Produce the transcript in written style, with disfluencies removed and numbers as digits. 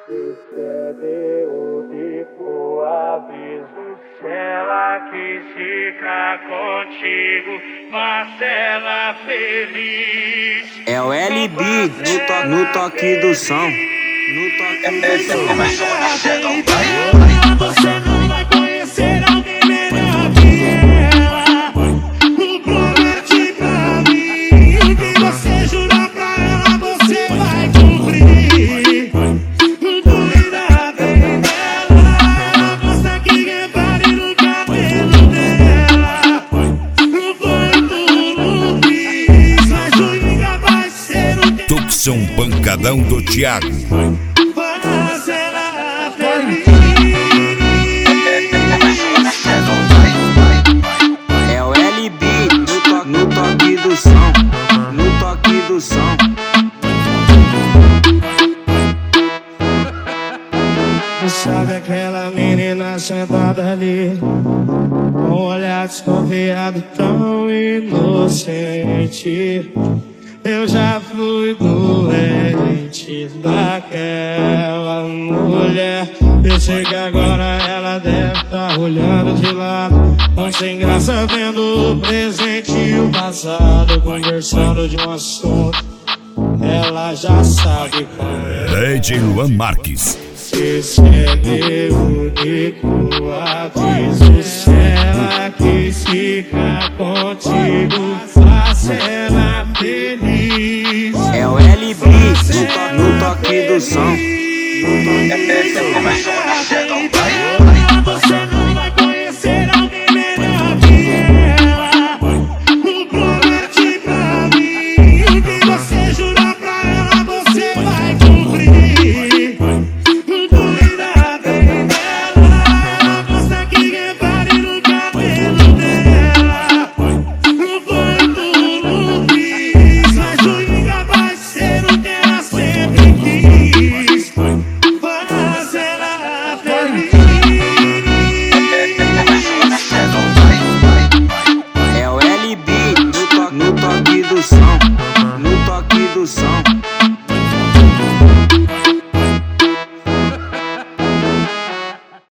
Recebe o bico aviso, se ela quis ficar contigo, Marcela feliz. É o LB no toque do som. No toque do som. Você não vai conhecer alguém melhor que ela. Promete pra mim que você jurar pra ela, você vai cumprir. Duvida bem dela, ela gosta que repare no cabelo dela. Foi tudo quis, mas Julinha vai ser o que Tucson Pancadão do Thiago. faz ela feliz. É o LB no toque do som. No toque do som. Sabe aquela menina sentada ali, com um olhar desconfiado tão inocente? Eu já fui doente daquela mulher. Pensei que agora ela deve estar olhando de lado, tão sem graça vendo o presente e o passado, conversando de um assunto ela já sabe qual é. DJ Luan Marques. Recebe o único aviso, se ela quis ficar contigo, faça ela feliz. É o LB no toque do som. Você não vai conhecer alguém melhor que ela. Promete pra mim que você jurar pra ela, você vai cumprir. Duvida bem dela, ela gosta que repare no cabelo dela. Foi tudo quis, mas Julinha vai ser o que ela sempre quis. Faz ela feliz. É o LB no toque do som.